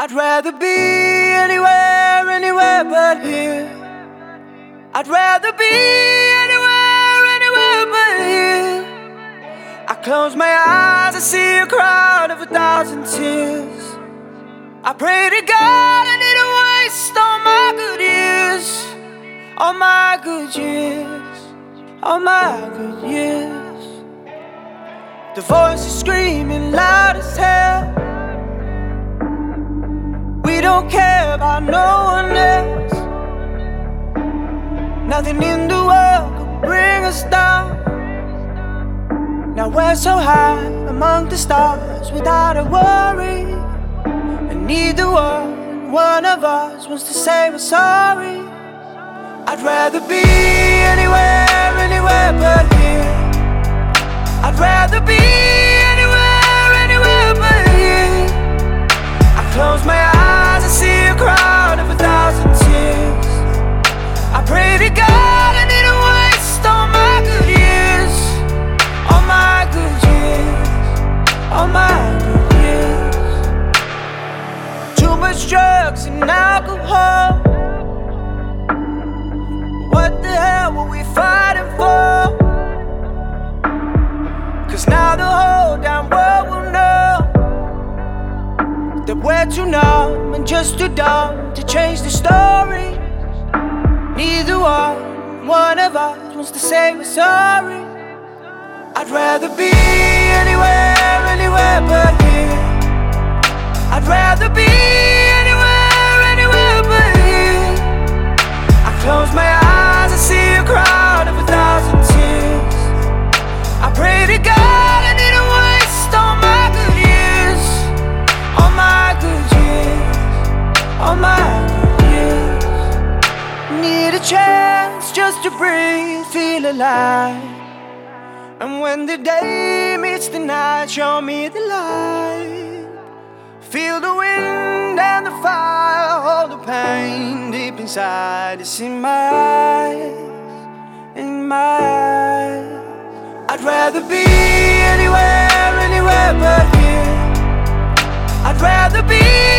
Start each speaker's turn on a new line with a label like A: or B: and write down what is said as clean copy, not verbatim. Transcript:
A: I'd rather be anywhere, anywhere but here. I'd rather be anywhere, anywhere but here. I close my eyes, I see a crowd of 1,000 tears. I pray to God I didn't waste all my good years, all my good years, all my good years. The voice is screaming loud as hell. We don't care about no one else. Nothing in the world could bring us down. Now we're so high among the stars without a worry. And neither one of us wants to say we're sorry. I'd rather be anywhere, anywhere but here. I'd rather be anywhere, anywhere but here. I close my eyes, I see a crowd of 1,000 tears. I pray to God I didn't waste all my good years, all my good years, all my good years. Too much drugs and alcohol. What the hell were we fighting for? 'Cause now the whole damn world will know that we're too numb and just too dumb to change the story. Neither one of us wants to say we're sorry. I'd rather be anywhere, anywhere but here. I'd rather be anywhere, anywhere but here. I close my eyes, I see a crowd of 1,000 tears. I pray to God I didn't waste all my good years, all my good years, all my good years. Need a chance just to breathe, feel alive. And when the day meets the night, show me the light. Feel the wind and the fire, hold the pain deep inside. It's in my eyes, in my eyes. I'd rather be anywhere, anywhere but here. I'd rather be